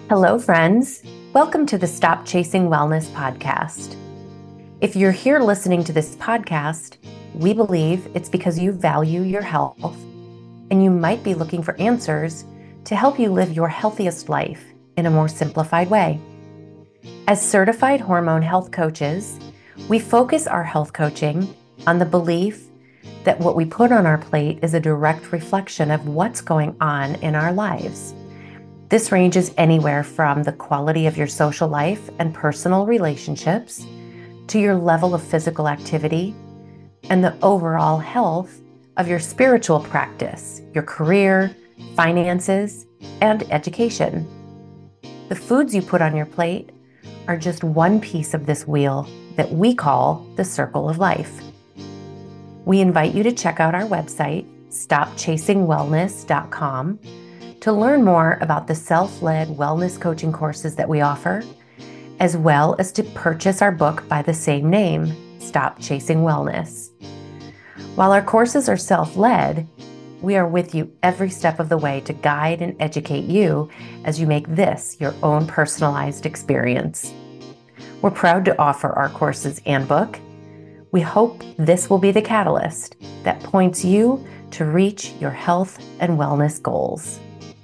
Hello, friends. Welcome to the Stop Chasing Wellness podcast. If you're here listening to this podcast, we believe it's because you value your health and you might be looking for answers to help you live your healthiest life in a more simplified way. As certified hormone health coaches, we focus our health coaching on the belief that what we put on our plate is a direct reflection of what's going on in our lives. This ranges anywhere from the quality of your social life and personal relationships to your level of physical activity and the overall health of your spiritual practice, your career, finances, and education. The foods you put on your plate are just one piece of this wheel that we call the circle of life. We invite you to check out our website, stopchasingwellness.com, to learn more about the self-led wellness coaching courses that we offer, as well as to purchase our book by the same name, Stop Chasing Wellness. While our courses are self-led, we are with you every step of the way to guide and educate you as you make this your own personalized experience. We're proud to offer our courses and book. We hope this will be the catalyst that points you to reach your health and wellness goals.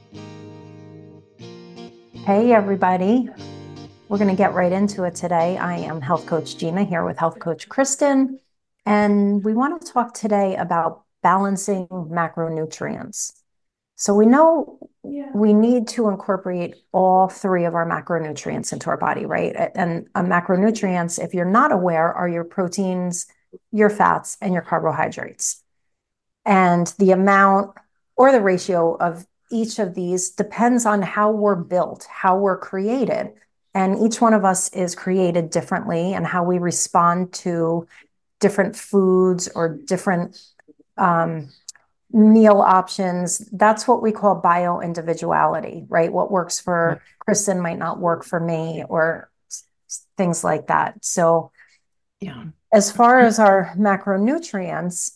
Hey, everybody. We're going to get right into it today. I am Health Coach Gina here with Health Coach Kristen, and we want to talk today about balancing macronutrients. So we know we need to incorporate all three of our macronutrients into our body, right? And macronutrients, if you're not aware, are your proteins, your fats, and your carbohydrates. And the amount or the ratio of each of these depends on how we're built, how we're created. And each one of us is created differently, and how we respond to different foods or different meal options. That's what we call bio-individuality, right? What works for Kristen might not work for me, or things like that. So as far as our macronutrients,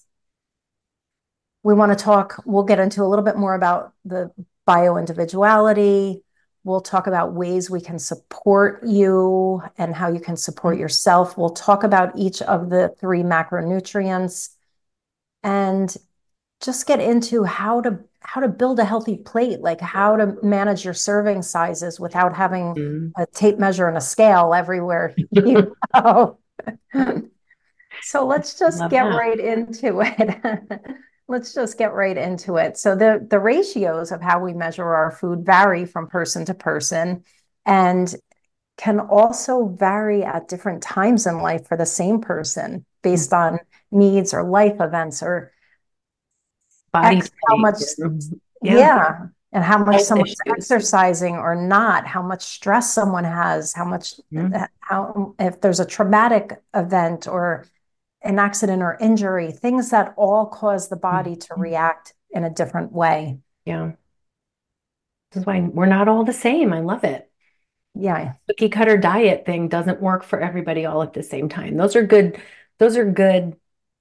we'll get into a little bit more about the bio-individuality. We'll talk about ways we can support you and how you can support yourself. We'll talk about each of the three macronutrients and just get into how to build a healthy plate, like how to manage your serving sizes without having a tape measure and a scale everywhere you go. So let's just get right into it. Let's just get right into it. So the ratios of how we measure our food vary from person to person, and can also vary at different times in life for the same person based on needs or life events or Body how much, and how much someone's issues. exercising or not, how much stress someone has, how if there's a traumatic event or an accident or injury, things that all cause the body to react in a different way. Yeah. This is why we're not all the same. I love it. Yeah. Cookie cutter diet thing doesn't work for everybody all at the same time. Those are good, I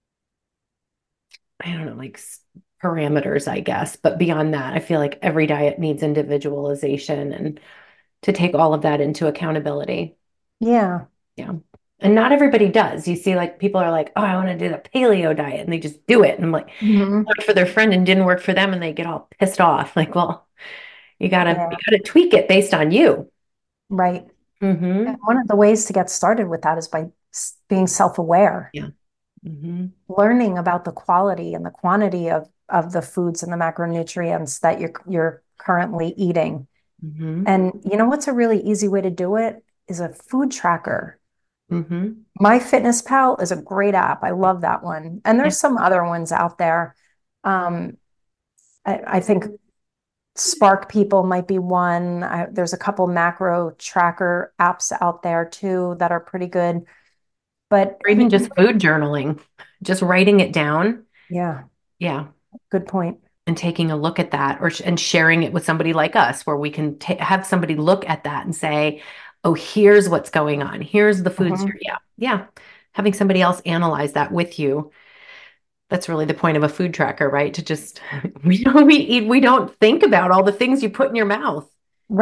don't know, like parameters, I guess. But beyond that, I feel like every diet needs individualization and to take all of that into accountability. Yeah. Yeah. And not everybody does. You see, like people are like, oh, I want to do the paleo diet, and they just do it. And I'm like, worked for their friend and didn't work for them, and they get all pissed off. Like, well, you gotta tweak it based on you. Right. Mm-hmm. And one of the ways to get started with that is by being self-aware. Yeah. Mm-hmm. Learning about the quality and the quantity of the foods and the macronutrients that you're currently eating. Mm-hmm. And you know what's a really easy way to do it is a food tracker. Mm-hmm. MyFitnessPal is a great app. I love that one. And there's some other ones out there. I think Spark People might be one. There's a couple macro tracker apps out there too that are pretty good. But Or even just food journaling, just writing it down. yeah, Yeah. good point. And taking a look at that and sharing it with somebody like us, where we can have somebody look at that and say, oh, here's what's going on. Here's the foods. Yeah. Yeah. Having somebody else analyze that with you. That's really the point of a food tracker, right? To just, we don't think about all the things you put in your mouth. Right.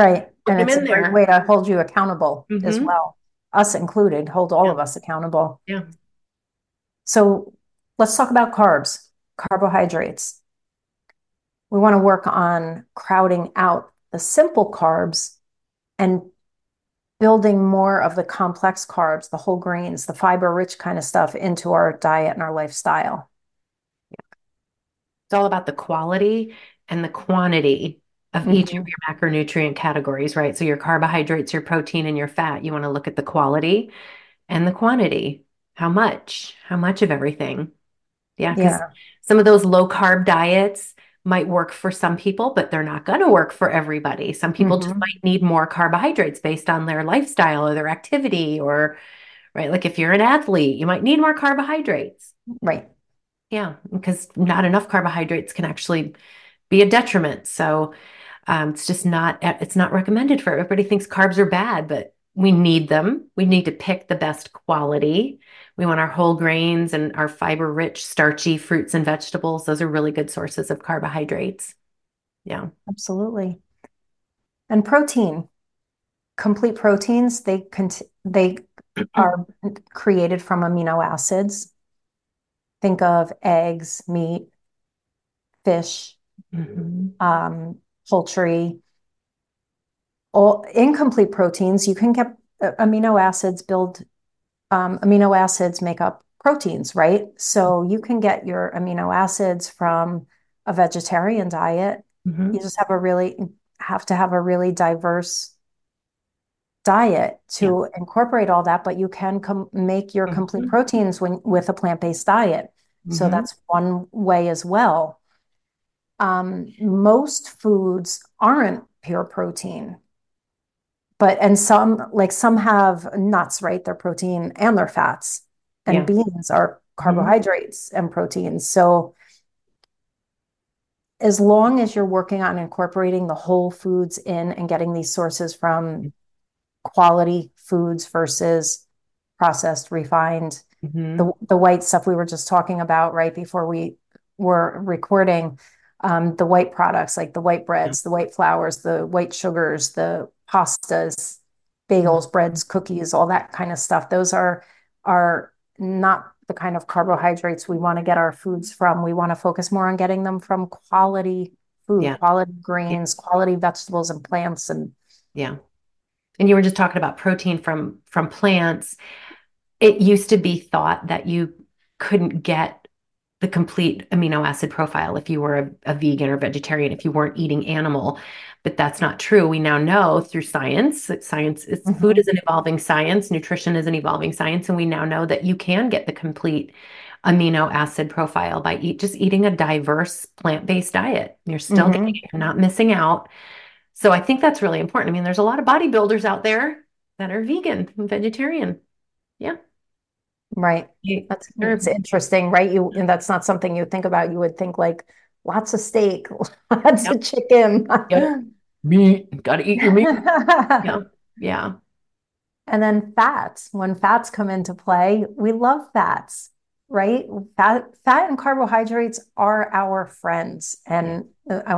Put And them it's a in great there. way to hold you accountable as Mm-hmm. well, us included, hold all Yeah. of us accountable. Yeah. So let's talk about carbs, carbohydrates. We want to work on crowding out the simple carbs and building more of the complex carbs, the whole grains, the fiber rich kind of stuff into our diet and our lifestyle. It's all about the quality and the quantity of each of Mhm. your macronutrient categories, right? So your carbohydrates, your protein, and your fat, you want to look at the quality and the quantity. How much of everything? Yeah, because Yeah. some of those low carb diets might work for some people, but they're not going to work for everybody. Some people just Hmm. might need more carbohydrates based on their lifestyle or their activity, or, right? Like if you're an athlete, you might need more carbohydrates. Right. Yeah, because not enough carbohydrates can actually be a detriment. So it's not recommended for everybody thinks carbs are bad, but we need them. We need to pick the best quality. We want our whole grains and our fiber rich, starchy fruits and vegetables. Those are really good sources of carbohydrates. Yeah. Absolutely. And protein, complete proteins, they are created from amino acids. Think of eggs, meat, fish, Hmm. um, poultry. All incomplete proteins, you can get amino acids build amino acids make up proteins, right? So you can get your amino acids from a vegetarian diet. You Hmm. just have to have a really diverse diet Yeah. to incorporate all that, but you can make your complete Hmm. proteins with a plant-based diet. So Hmm. that's one way as well. Most foods aren't pure protein, but and some have nuts, right? They're protein and they're fats, and Yeah. beans are Hmm. carbohydrates and proteins. So as long as you're working on incorporating the whole foods in and getting these sources from quality foods versus processed, refined, Hmm. the white stuff we were just talking about right before we were recording, the white products like the white Yeah. breads, the white flours, the white sugars, the pastas, Mhm. bagels, breads, cookies, all that kind of stuff. Those are not the kind of carbohydrates we want to get our foods from. We want to focus more on getting them from quality food, Yeah. quality Yeah. grains, quality vegetables and plants. And Yeah. And you were just talking about protein from plants. It used to be thought that you couldn't get the complete amino acid profile if you were a vegan or vegetarian, if you weren't eating animal. But that's not true. We now know through science that food is Mhm. an evolving science, nutrition is an evolving science, and we now know that you can get the complete amino acid profile by just eating a diverse plant-based diet. You're still getting Mhm. it, you're not missing out. So I think that's really important. I mean, there's a lot of bodybuilders out there that are vegan and vegetarian. Yeah. Right. It's They're interesting, right? And that's not something you think about. You would think like lots of steak, lots Yep. of chicken. Yep. Meat. Got to eat your meat. Yeah. Yeah. And then fats. When fats come into play, we love fats, right? Fat and carbohydrates are our friends, Yeah. and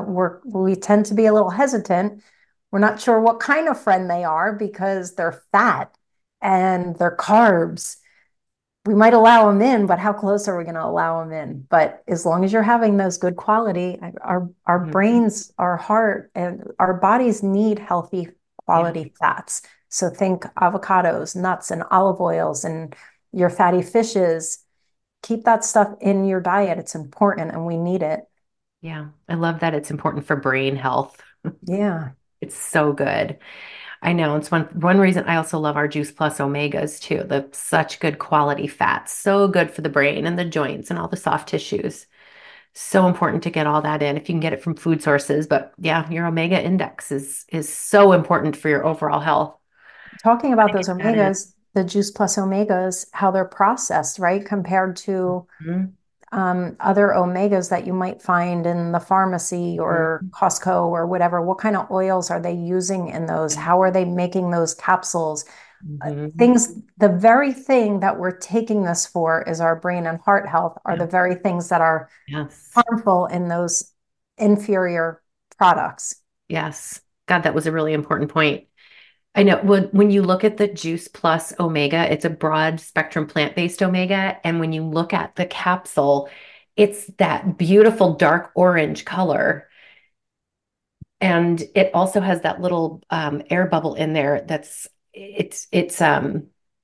we tend to be a little hesitant. We're not sure what kind of friend they are because they're fat and they're carbs. We might allow them in, but how close are we going to allow them in? But as long as you're having those good quality, our Mhm. brains, our heart, and our bodies need healthy Yeah. quality fats. So think avocados, nuts, and olive oils, and your fatty fishes. Keep that stuff in your diet. It's important, and we need it. Yeah. I love that it's important for brain health. Yeah. It's so good. I know it's one reason I also love our Juice Plus Omegas too. The such good quality fats, so good for the brain and the joints and all the soft tissues. So important to get all that in if you can get it from food sources. But yeah, your omega index is so important for your overall health. Talking about Get those that in. omegas, the Juice Plus omegas, how they're processed, right? Compared to Mhm. other omegas that you might find in the pharmacy or Mhm. Costco or whatever. What kind of oils are they using in those? Yeah. How are they making those capsules? Mhm. Things, the very thing that we're taking this for is our brain and heart health, are Yeah. the very things that are. Yes. Harmful in those inferior products. Yes. God, that was a really important point. I know when you look at the Juice Plus Omega, it's a broad spectrum plant-based omega. And when you look at the capsule, it's that beautiful dark orange color. And it also has that little air bubble in there it's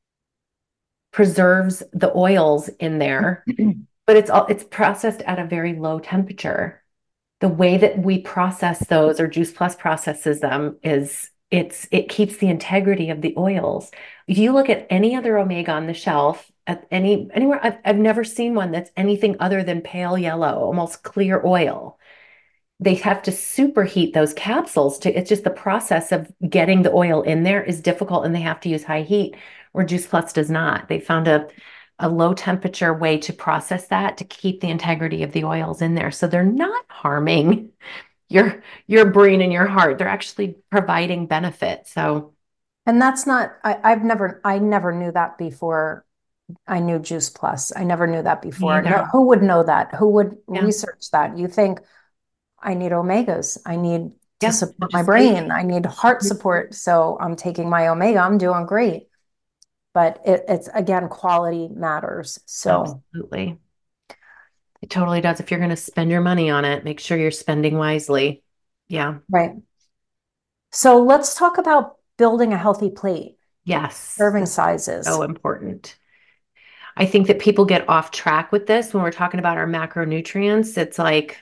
preserves the oils in there, but it's processed at a very low temperature. The way that we process those, or Juice Plus processes them, is it keeps the integrity of the oils. If you look at any other omega on the shelf, at anywhere, I've never seen one that's anything other than pale yellow, almost clear oil. They have to superheat those capsules to, it's just the process of getting the oil in there is difficult, and they have to use high heat, where Juice Plus does not. They found a low temperature way to process that to keep the integrity of the oils in there. So they're not harming your brain and your heart. They're actually providing benefit. So And that's not, I never knew that before I knew Juice Plus. I never knew that me before. No, either. who would know that? Who would Yeah. research that? You think I need omegas. I need to Yeah. support my Just take. brain. I need heart support. So I'm taking my omega. I'm doing great. But it's again, quality matters. So, Absolutely. It totally does. If you're going to spend your money on it, make sure you're spending wisely. Yeah. right. So let's talk about building a healthy plate, Yes. serving This is sizes. so important. I think that people get off track with this when we're talking about our macronutrients. It's like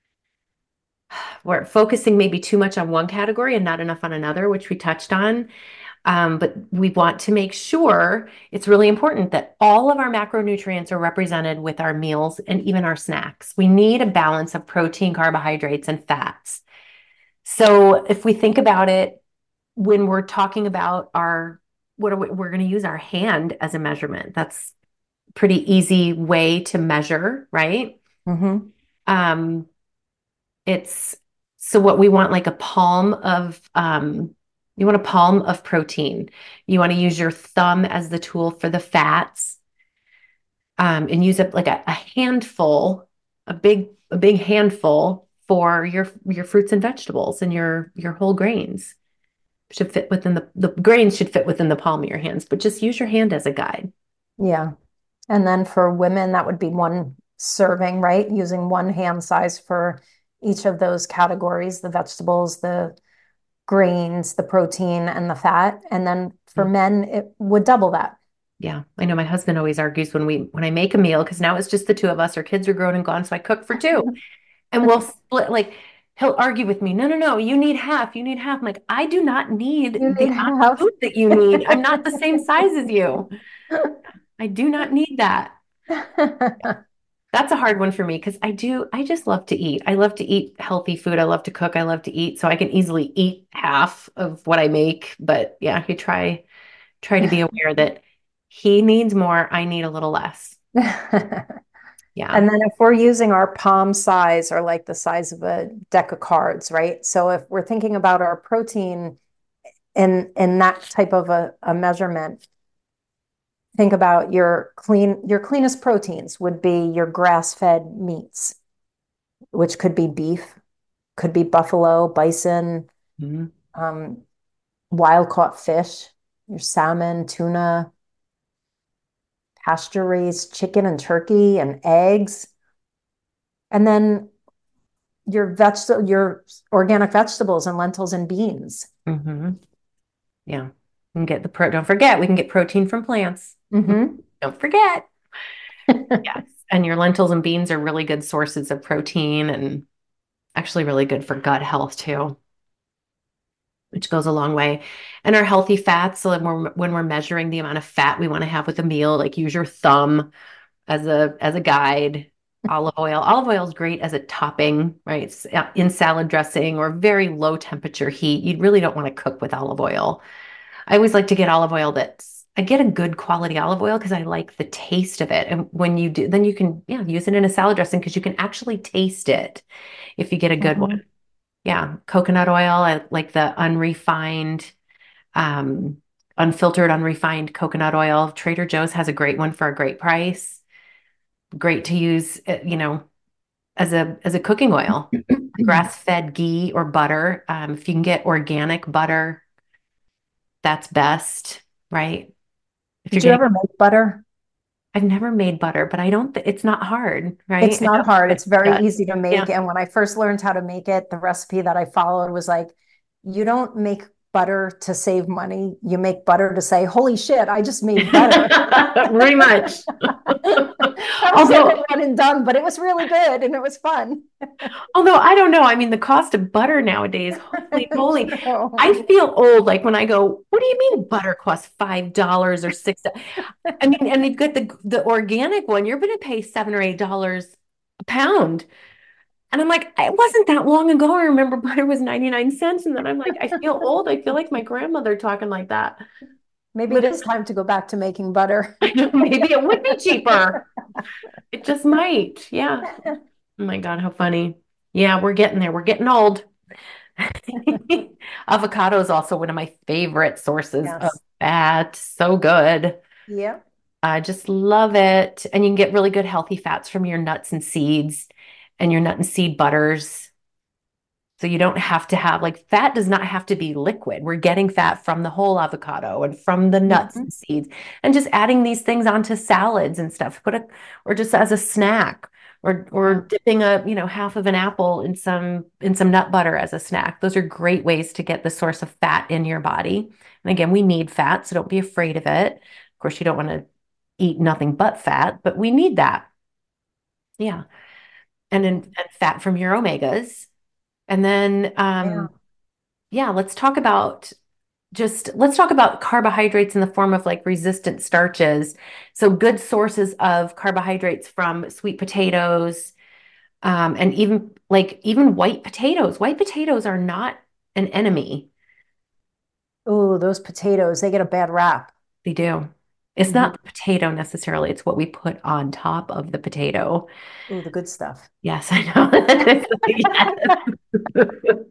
we're focusing maybe too much on one category and not enough on another, which we touched on. But we want to make sure it's really important that all of our macronutrients are represented with our meals and even our snacks. We need a balance of protein, carbohydrates, and fats. So if we think about it, when we're talking about we're going to use our hand as a measurement. That's a pretty easy way to measure, right? Mm-hmm. Um, it's so what we want, like you want a palm of protein. You want to use your thumb as the tool for the fats, and use it like a handful, a big handful for your fruits and vegetables and your whole grains. Should fit within the grains should fit within the palm of your hands, but just use your hand as a guide. Yeah. And then for women, that would be one serving, right? Using one hand size for each of those categories, the vegetables, the grains, the protein, and the fat. And then for Yeah. men, it would double that. Yeah, I know my husband always argues when I make a meal, because now it's just the two of us. Our kids are grown and gone, so I cook for two. And we'll split, like he'll argue with me, no, no, no, you need half, you need half. I'm like, I do not need You the need amount of half. food that you need. I'm not the same size as you. I do not need that. That's a hard one for me because I just love to eat. I love to eat healthy food. I love to cook. I love to eat. So I can easily eat half of what I make. But yeah, you try to be aware that he needs more, I need a little less. Yeah. And then if we're using our palm size or like the size of a deck of cards, right? So if we're thinking about our protein in that type of a measurement, think about your cleanest proteins would be your grass-fed meats, which could be beef, could be buffalo, bison, Mhm. um, wild-caught fish, your salmon, tuna, pasture-raised chicken and turkey and eggs. And then your organic vegetables and lentils and beans. Mhm. Yeah. And don't forget, we can get protein from plants. Mm-hmm. Don't forget. Yes. And your lentils and beans are really good sources of protein and actually really good for gut health too, which goes a long way. And our healthy fats, so when we're measuring the amount of fat we want to have with a meal, like use your thumb as a guide. Olive oil. Olive oil is great as a topping, right? In salad dressing or very low temperature heat. You really don't want to cook with olive oil. I always like to get olive oil I get a good quality olive oil because I like the taste of it. And when you do, then you can, yeah, use it in a salad dressing because you can actually taste it if you get a good Mm-hmm. one. Yeah. Coconut oil. I like the um, unfiltered, unrefined coconut oil. Trader Joe's has a great one for a great price. Great to use, as a cooking oil. grass-fed ghee or butter. If you can get organic butter, that's best, right? If you're Did you getting, ever make butter? I've never made butter, but I don't, it's not hard, right? It's I not know hard. it's It's very done. easy to make. Yeah. And when I first learned how to make it, the recipe that I followed was like, you don't make butter to save money. You make butter to say, holy shit, I just made butter. Pretty much. That was it, Although, one and done, but it was really good and it was fun. although I don't know. I mean, the cost of butter nowadays, holy moly. True. I feel old like when I go, what do you mean butter costs $5 or $6? I mean, and you've got the organic one, you're going to pay $7 or $8 a pound. And I'm like, it wasn't that long ago. I remember butter was 99 cents. And then I'm like, I feel old. I feel like my grandmother talking like that. Maybe it is Literally, time to go back to making butter. I know maybe it would be cheaper. It just might. Yeah. Oh my God, how funny. Yeah, we're getting there. We're getting old. Avocado is also one of my favorite sources of Yes. fat. So good. Yeah. I just love it. And you can get really good healthy fats from your nuts and seeds and your nut and seed butters. So you don't have to have like fat does not have to be liquid. We're getting fat from the whole avocado and from the nuts Mhm. and seeds and just adding these things onto salads and stuff. Or just as a snack or Yeah. dipping half of an apple in some nut butter as a snack. Those are great ways to get the source of fat in your body. And again, we need fat, so don't be afraid of it. Of course, you don't want to eat nothing but fat, but we need that. Yeah. And fat from your omegas. And then Yeah. yeah, let's talk about carbohydrates in the form of like resistant starches. So good sources of carbohydrates from sweet potatoes, and even white potatoes. White potatoes are not an enemy. Oh, those potatoes, they get a bad rap. They do. It's not Hmm. the potato necessarily, it's what we put on top of the potato. Oh, the good stuff. Yes, I know. Yes.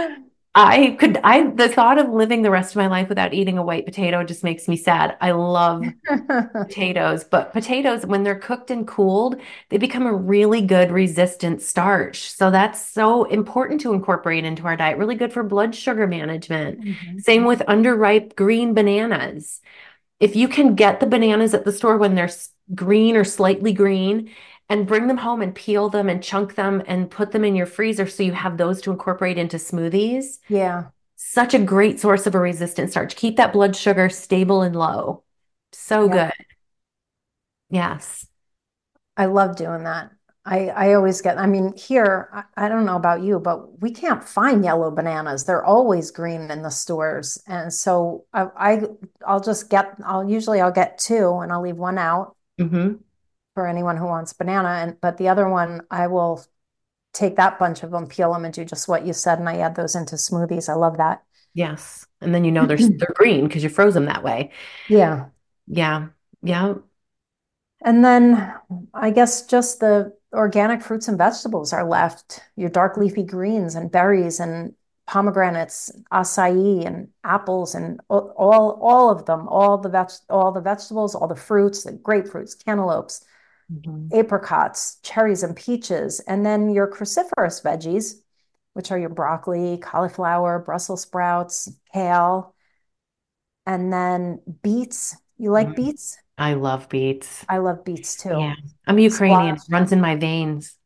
The thought of living the rest of my life without eating a white potato just makes me sad. I love potatoes, but potatoes, when they're cooked and cooled, they become a really good resistant starch. So that's so important to incorporate into our diet. Really good for blood sugar management. Mhm. Same with underripe green bananas. If you can get the bananas at the store when they're green or slightly green and bring them home and peel them and chunk them and put them in your freezer so you have those to incorporate into smoothies, Yeah. such a great source of a resistant starch. Keep that blood sugar stable and low. So Yep. good. Yes. I love doing that. I always get, I mean, here, I don't know about you, but we can't find yellow bananas. They're always green in the stores. And so I'll just get, I'll get two and I'll leave one out Hmm. for anyone who wants banana. But the other one, I will take that bunch of them, peel them, and do just what you said. And I add those into smoothies. I love that. Yes. And then they're green because you froze them that way. Yeah. Yeah. Yeah. And then I guess just the organic fruits and vegetables are left. Your dark leafy greens and berries and pomegranates, acai and apples and all of them, all the vegetables, all the fruits, the grapefruits, cantaloupes, Mhm. apricots, cherries and peaches, and then your cruciferous veggies, which are your broccoli, cauliflower, Brussels sprouts, kale, and then beets. You like Mhm. beets? I love beets. I love beets too. Yeah. I'm Ukrainian. Squash, It runs in my veins.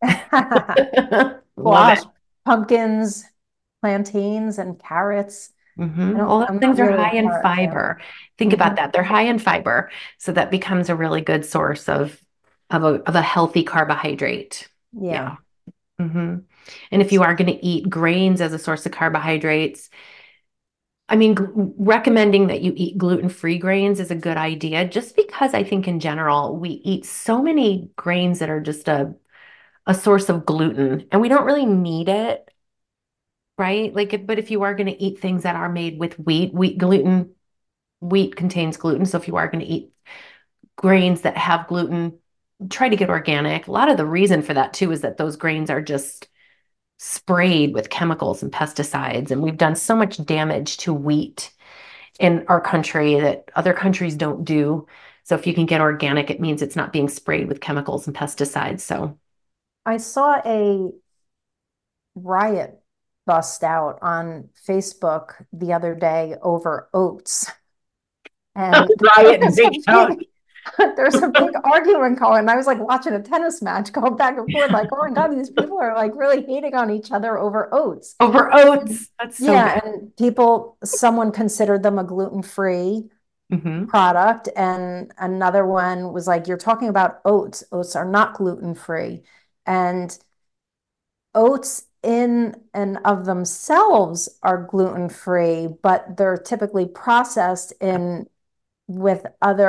Love squash, it. pumpkins, plantains, and carrots. All those I'm not things are really high a in carrot fan. fiber. Think about Hmm. that. They're high in fiber. So that becomes a really good source of a healthy carbohydrate. Yeah. Yeah. hmm And if you are going to eat grains as a source of carbohydrates, I mean, recommending that you eat gluten-free grains is a good idea, just because I think in general we eat so many grains that are just a source of gluten, and we don't really need it, right? But if you are going to eat things that are made with wheat contains gluten. So if you are going to eat grains that have gluten, try to get organic. A lot of the reason for that too is that those grains are just sprayed with chemicals and pesticides, and we've done so much damage to wheat in our country that other countries don't do. So if you can get organic, it means it's not being sprayed with chemicals and pesticides. So, I saw a riot bust out on Facebook the other day over oats. And Riot there's a breaks out. there's a big argument going. And I was like watching a tennis match going back and forth, like, oh my God, these people are like really hating on each other over oats. Over oats. That's so Yeah, good. and someone considered them a gluten-free Hmm. product, and another one was like, you're talking about oats. Oats are not gluten-free. And oats in and of themselves are gluten-free, but they're typically processed in with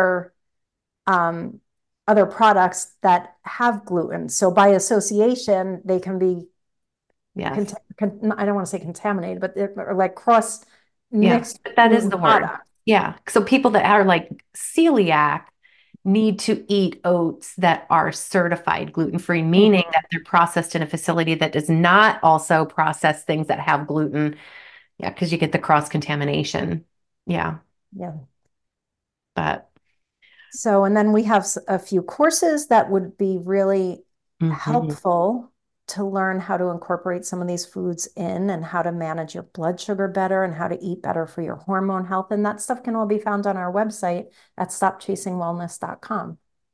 um, other products that have gluten. So by association, they can be Yes. I don't want to say contaminated, but they're like cross Yeah. mixed But that is gluten the word. products. Yeah. So people that are like celiac need to eat oats that are certified gluten-free, meaning Mhm. that they're processed in a facility that does not also process things that have gluten. Yeah, because you get the cross-contamination. Yeah. Yeah. But So, and then we have a few courses that would be really mhm. helpful to learn how to incorporate some of these foods in and how to manage your blood sugar better and how to eat better for your hormone health. And that stuff can all be found on our website at stopchasingwellness.com.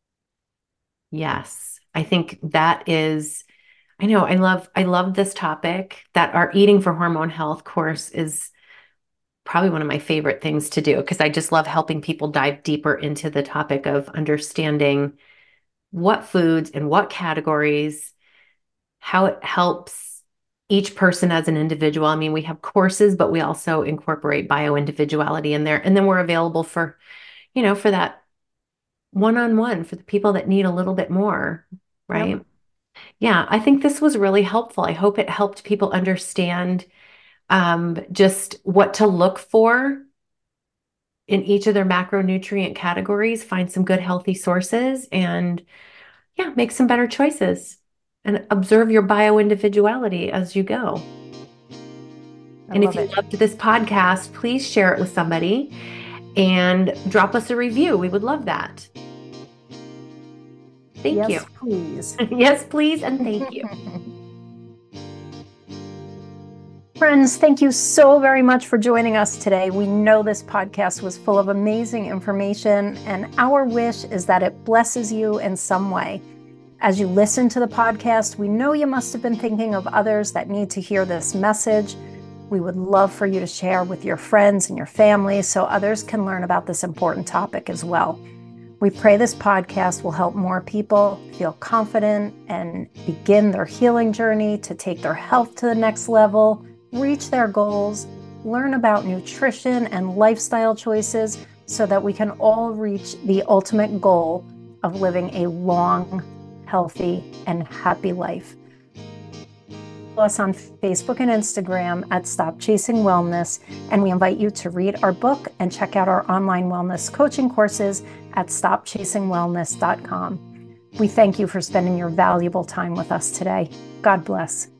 Yes. I think that is, I know, I love this topic. That our Eating for Hormone Health course is probably one of my favorite things to do because I just love helping people dive deeper into the topic of understanding what foods and what categories, how it helps each person as an individual. I mean, we have courses, but we also incorporate bio-individuality in there. And then we're available for, for that one-on-one for the people that need a little bit more, Yep. right? Yeah, I think this was really helpful. I hope it helped people understand just what to look for in each of their macronutrient categories, find some good healthy sources, and yeah, make some better choices and observe your bio-individuality as you go. I And if love you it. loved this podcast, please share it with somebody and drop us a review. We would love that. Thank you. Yes, please. Yes, please, and thank you. Friends, thank you so very much for joining us today. We know this podcast was full of amazing information, and our wish is that it blesses you in some way. As you listen to the podcast, we know you must have been thinking of others that need to hear this message. We would love for you to share with your friends and your family so others can learn about this important topic as well. We pray this podcast will help more people feel confident and begin their healing journey to take their health to the next level, reach their goals, learn about nutrition and lifestyle choices so that we can all reach the ultimate goal of living a long, healthy, and happy life. Follow us on Facebook and Instagram at Stop Chasing Wellness, and we invite you to read our book and check out our online wellness coaching courses at stopchasingwellness.com. We thank you for spending your valuable time with us today. God bless.